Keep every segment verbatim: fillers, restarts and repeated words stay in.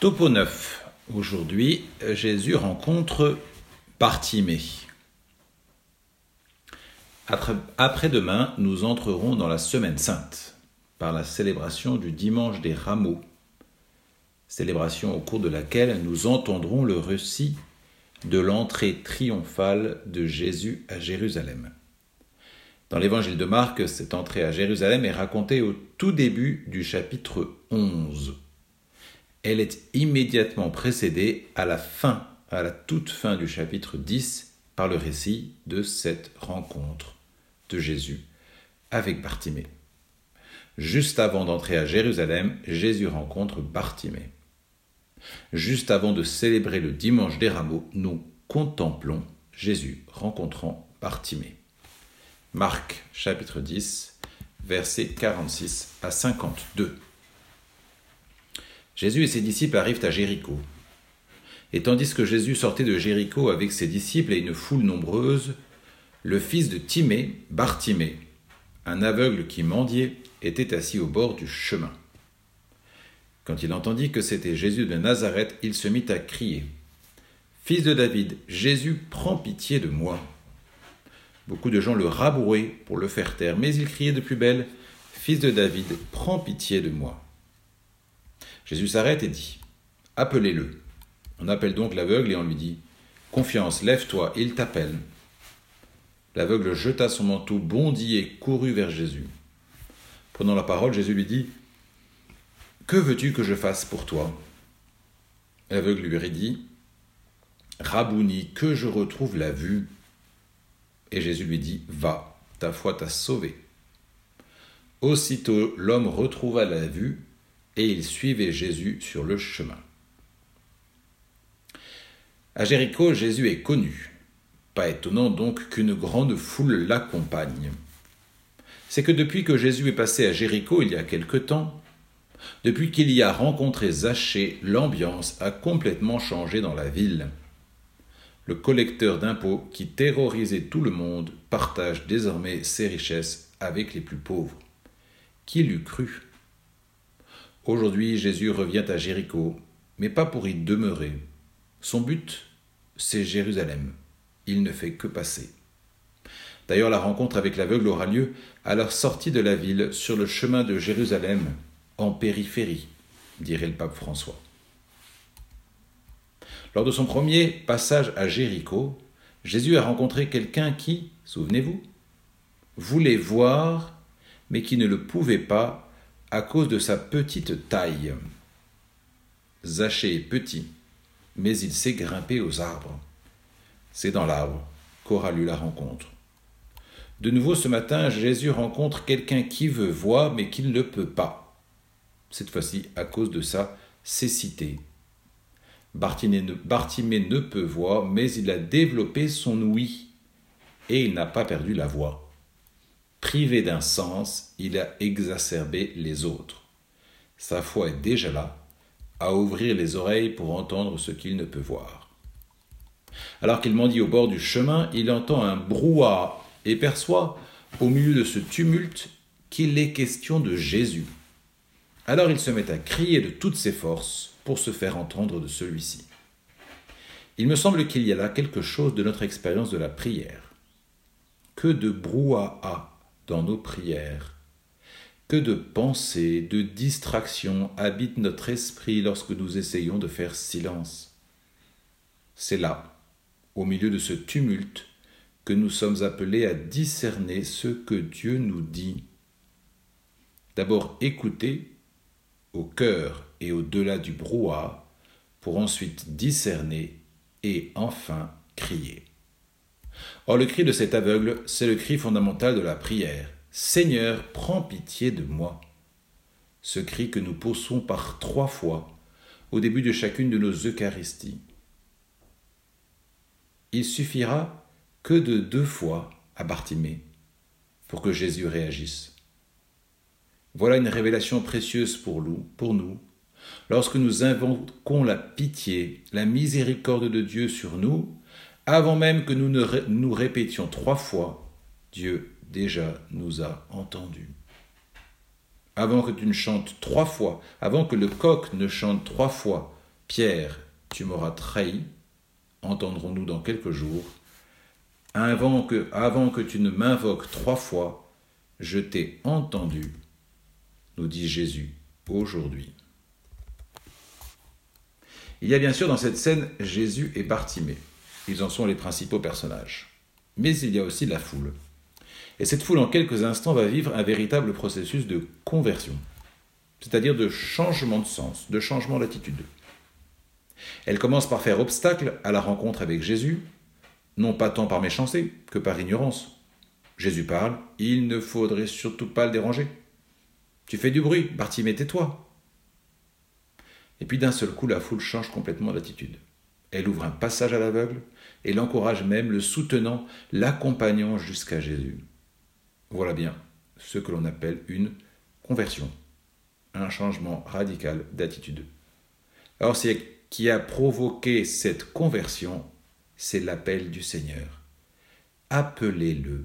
Topo neuf. Aujourd'hui, Jésus rencontre Bartimée. Après-demain, nous entrerons dans la Semaine Sainte, par la célébration du Dimanche des Rameaux, célébration au cours de laquelle nous entendrons le récit de l'entrée triomphale de Jésus à Jérusalem. Dans l'évangile de Marc, cette entrée à Jérusalem est racontée au tout début du chapitre onze. Elle est immédiatement précédée à la fin, à la toute fin du chapitre dix, par le récit de cette rencontre de Jésus avec Bartimée. Juste avant d'entrer à Jérusalem, Jésus rencontre Bartimée. Juste avant de célébrer le Dimanche des Rameaux, nous contemplons Jésus rencontrant Bartimée. Marc, chapitre dix, versets quarante-six à cinquante-deux. Jésus et ses disciples arrivent à Jéricho. Et tandis que Jésus sortait de Jéricho avec ses disciples et une foule nombreuse, le fils de Timée, Bartimée, un aveugle qui mendiait, était assis au bord du chemin. Quand il entendit que c'était Jésus de Nazareth, il se mit à crier « Fils de David, Jésus, prends pitié de moi !» Beaucoup de gens le rabouraient pour le faire taire, mais il criait de plus belle « Fils de David, prends pitié de moi !» Jésus s'arrête et dit « Appelez-le !» On appelle donc l'aveugle et on lui dit « Confiance, lève-toi, il t'appelle !» L'aveugle jeta son manteau, bondit et courut vers Jésus. Prenant la parole, Jésus lui dit « Que veux-tu que je fasse pour toi ?» L'aveugle lui dit « Rabouni, que je retrouve la vue !» Et Jésus lui dit « Va, ta foi t'a sauvé. » Aussitôt l'homme retrouva la vue et il suivait Jésus sur le chemin. À Jéricho, Jésus est connu. Pas étonnant donc qu'une grande foule l'accompagne. C'est que depuis que Jésus est passé à Jéricho il y a quelque temps, depuis qu'il y a rencontré Zachée, l'ambiance a complètement changé dans la ville. Le collecteur d'impôts qui terrorisait tout le monde partage désormais ses richesses avec les plus pauvres. Qui l'eût cru ? Aujourd'hui, Jésus revient à Jéricho, mais pas pour y demeurer. Son but, c'est Jérusalem. Il ne fait que passer. D'ailleurs, la rencontre avec l'aveugle aura lieu à leur sortie de la ville sur le chemin de Jérusalem, en périphérie, dirait le pape François. Lors de son premier passage à Jéricho, Jésus a rencontré quelqu'un qui, souvenez-vous, voulait voir, mais qui ne le pouvait pas à cause de sa petite taille. Zachée est petit, mais il sait grimper aux arbres. C'est dans l'arbre qu'aura lieu la rencontre. De nouveau ce matin, Jésus rencontre quelqu'un qui veut voir, mais qui ne le peut pas. Cette fois-ci, à cause de sa cécité. Bartimée ne, Bartimée ne peut voir, mais il a développé son ouïe et il n'a pas perdu la voix. Privé d'un sens, il a exacerbé les autres. Sa foi est déjà là, à ouvrir les oreilles pour entendre ce qu'il ne peut voir. Alors qu'il mendie au bord du chemin, il entend un brouhaha et perçoit, au milieu de ce tumulte, qu'il est question de Jésus. Alors il se met à crier de toutes ses forces pour se faire entendre de celui-ci. Il me semble qu'il y a là quelque chose de notre expérience de la prière. Que de brouhaha dans nos prières, que de pensées, de distractions habitent notre esprit lorsque nous essayons de faire silence. C'est là, au milieu de ce tumulte, que nous sommes appelés à discerner ce que Dieu nous dit. D'abord écouter, au cœur et au-delà du brouhaha, pour ensuite discerner et enfin crier. Or, le cri de cet aveugle, c'est le cri fondamental de la prière. « Seigneur, prends pitié de moi !» Ce cri que nous poussons par trois fois au début de chacune de nos Eucharisties. Il suffira que de deux fois à Bartimée pour que Jésus réagisse. Voilà une révélation précieuse pour nous, pour nous. Lorsque nous invoquons la pitié, la miséricorde de Dieu sur nous, avant même que nous ne ré- nous répétions trois fois, Dieu déjà nous a entendus. Avant que tu ne chantes trois fois, avant que le coq ne chante trois fois, Pierre, tu m'auras trahi, entendrons-nous dans quelques jours. Avant que, avant que tu ne m'invoques trois fois, je t'ai entendu, nous dit Jésus aujourd'hui. Il y a bien sûr dans cette scène Jésus et Bartimée. Ils en sont les principaux personnages. Mais il y a aussi la foule. Et cette foule, en quelques instants, va vivre un véritable processus de conversion, c'est-à-dire de changement de sens, de changement d'attitude. Elle commence par faire obstacle à la rencontre avec Jésus, non pas tant par méchanceté que par ignorance. Jésus parle, il ne faudrait surtout pas le déranger. Tu fais du bruit, Bartimée, tais-toi. Et puis d'un seul coup, la foule change complètement d'attitude. Elle ouvre un passage à l'aveugle et l'encourage même, le soutenant, l'accompagnant jusqu'à Jésus. Voilà bien ce que l'on appelle une conversion, un changement radical d'attitude. Alors, ce qui a provoqué cette conversion, c'est l'appel du Seigneur. Appelez-le.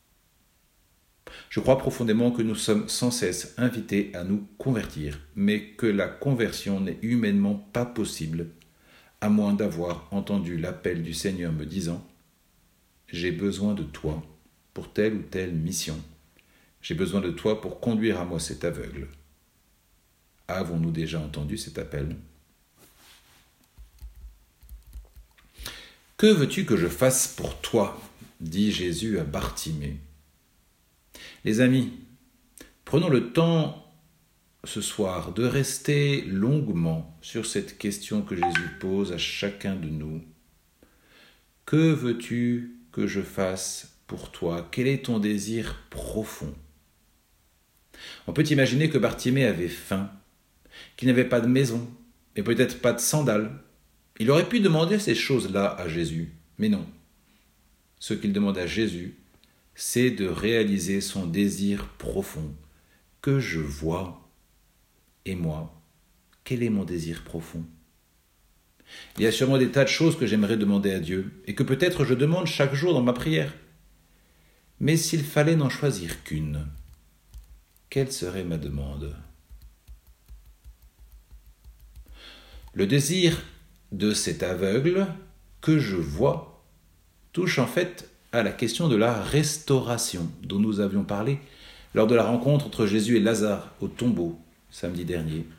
Je crois profondément que nous sommes sans cesse invités à nous convertir, mais que la conversion n'est humainement pas possible, à moins d'avoir entendu l'appel du Seigneur me disant « J'ai besoin de toi pour telle ou telle mission. J'ai besoin de toi pour conduire à moi cet aveugle. » Avons-nous déjà entendu cet appel ? « Que veux-tu que je fasse pour toi ?» dit Jésus à Bartimée. Les amis, prenons le temps ce soir de rester longuement sur cette question que Jésus pose à chacun de nous. Que veux-tu que je fasse pour toi ? Quel est ton désir profond ? On peut imaginer que Bartimée avait faim, qu'il n'avait pas de maison, et peut-être pas de sandales. Il aurait pu demander ces choses-là à Jésus, mais non. Ce qu'il demande à Jésus, c'est de réaliser son désir profond, que je vois. Et moi, quel est mon désir profond ? Il y a sûrement des tas de choses que j'aimerais demander à Dieu, et que peut-être je demande chaque jour dans ma prière. Mais s'il fallait n'en choisir qu'une, quelle serait ma demande ? Le désir de cet aveugle que je vois touche en fait à la question de la restauration dont nous avions parlé lors de la rencontre entre Jésus et Lazare au tombeau samedi dernier.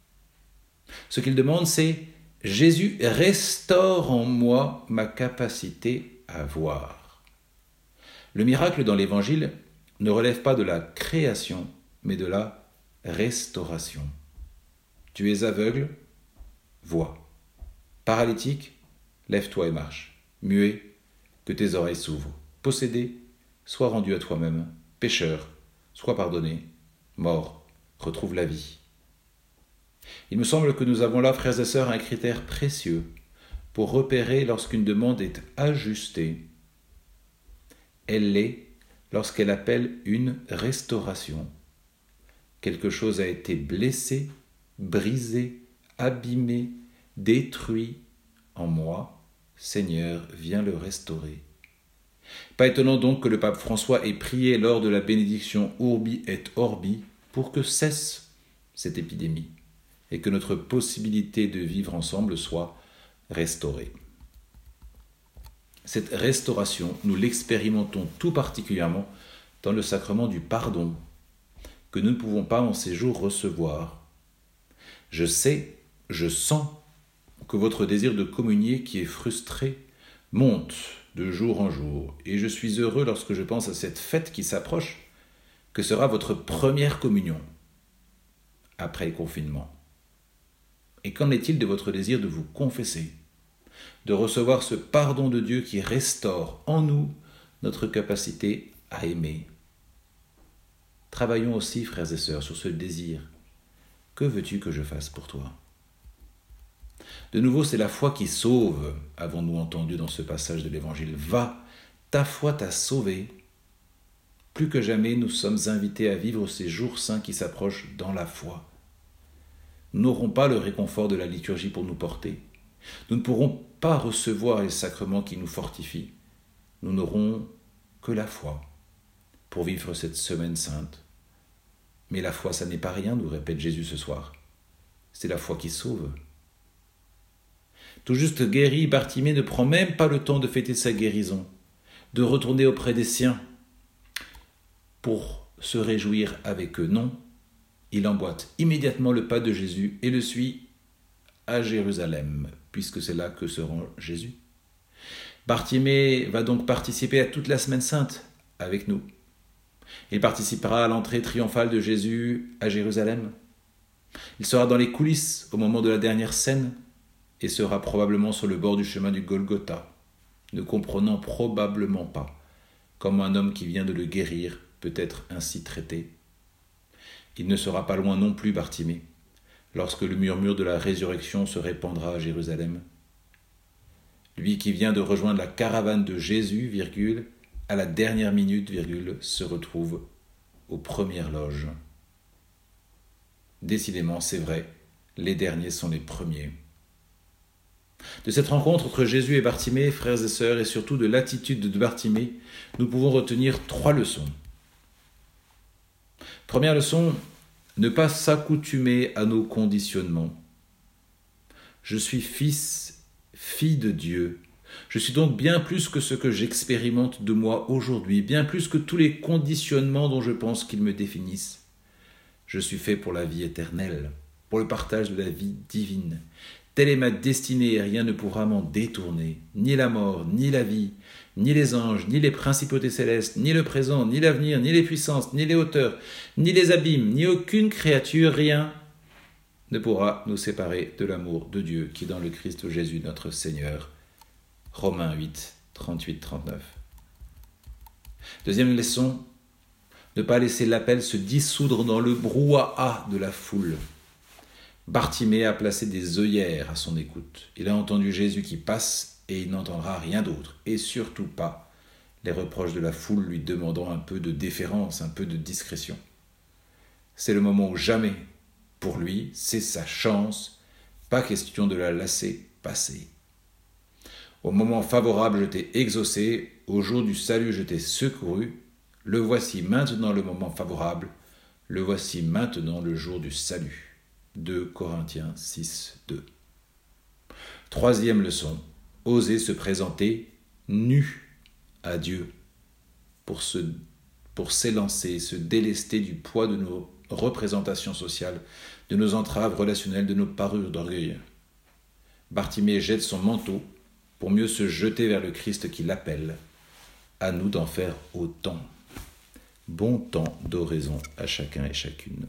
Ce qu'il demande, c'est « Jésus, restaure en moi ma capacité à voir ». Le miracle dans l'Évangile ne relève pas de la création, mais de la restauration. Tu es aveugle, vois. Paralytique, lève-toi et marche. Muet, que tes oreilles s'ouvrent. Possédé, sois rendu à toi-même. Pécheur, sois pardonné. Mort, retrouve la vie. Il me semble que nous avons là, frères et sœurs, un critère précieux pour repérer lorsqu'une demande est ajustée. Elle l'est lorsqu'elle appelle une restauration. Quelque chose a été blessé, brisé, abîmé, détruit en moi. Seigneur, viens le restaurer. Pas étonnant donc que le pape François ait prié lors de la bénédiction Urbi et Orbi pour que cesse cette épidémie et que notre possibilité de vivre ensemble soit restaurée. Cette restauration, nous l'expérimentons tout particulièrement dans le sacrement du pardon, que nous ne pouvons pas en ces jours recevoir. Je sais, je sens que votre désir de communier qui est frustré monte de jour en jour, et je suis heureux lorsque je pense à cette fête qui s'approche, que sera votre première communion après le confinement. Et qu'en est-il de votre désir de vous confesser, de recevoir ce pardon de Dieu qui restaure en nous notre capacité à aimer ? Travaillons aussi, frères et sœurs, sur ce désir. Que veux-tu que je fasse pour toi ? De nouveau, c'est la foi qui sauve, avons-nous entendu dans ce passage de l'Évangile. Va, ta foi t'a sauvé. Plus que jamais, nous sommes invités à vivre ces jours saints qui s'approchent dans la foi. Nous n'aurons pas le réconfort de la liturgie pour nous porter. Nous ne pourrons pas recevoir les sacrements qui nous fortifient. Nous n'aurons que la foi pour vivre cette semaine sainte. Mais la foi, ça n'est pas rien, nous répète Jésus ce soir. C'est la foi qui sauve. Tout juste guéri, Bartimée ne prend même pas le temps de fêter sa guérison, de retourner auprès des siens pour se réjouir avec eux. Non, il emboîte immédiatement le pas de Jésus et le suit à Jérusalem, puisque c'est là que se rend Jésus. Bartimée va donc participer à toute la Semaine Sainte avec nous. Il participera à l'entrée triomphale de Jésus à Jérusalem. Il sera dans les coulisses au moment de la dernière scène et sera probablement sur le bord du chemin du Golgotha, ne comprenant probablement pas comment un homme qui vient de le guérir peut être ainsi traité. Il ne sera pas loin non plus, Bartimée, lorsque le murmure de la résurrection se répandra à Jérusalem. Lui qui vient de rejoindre la caravane de Jésus, virgule, à la dernière minute, virgule, se retrouve aux premières loges. Décidément, c'est vrai, les derniers sont les premiers. De cette rencontre entre Jésus et Bartimée, frères et sœurs, et surtout de l'attitude de Bartimée, nous pouvons retenir trois leçons. Première leçon, ne pas s'accoutumer à nos conditionnements. Je suis fils, fille de Dieu. Je suis donc bien plus que ce que j'expérimente de moi aujourd'hui, bien plus que tous les conditionnements dont je pense qu'ils me définissent. Je suis fait pour la vie éternelle, pour le partage de la vie divine. Telle est ma destinée et rien ne pourra m'en détourner. Ni la mort, ni la vie, ni les anges, ni les principautés célestes, ni le présent, ni l'avenir, ni les puissances, ni les hauteurs, ni les abîmes, ni aucune créature, rien ne pourra nous séparer de l'amour de Dieu qui est dans le Christ Jésus notre Seigneur. Romains huit, trente-huit à trente-neuf. Deuxième leçon, ne pas laisser l'appel se dissoudre dans le brouhaha de la foule. Bartimée a placé des œillères à son écoute. Il a entendu Jésus qui passe et il n'entendra rien d'autre, et surtout pas les reproches de la foule lui demandant un peu de déférence, un peu de discrétion. C'est le moment où jamais, pour lui, c'est sa chance, pas question de la laisser passer. Au moment favorable, je t'ai exaucé, au jour du salut, je t'ai secouru. Le voici maintenant le moment favorable, le voici maintenant le jour du salut. deux Corinthiens six, deux. Troisième leçon, oser se présenter nu à Dieu pour, se, pour s'élancer, se délester du poids de nos représentations sociales, de nos entraves relationnelles, de nos parures d'orgueil. Bartimée jette son manteau pour mieux se jeter vers le Christ qui l'appelle. À nous d'en faire autant. Bon temps d'oraison à chacun et chacune.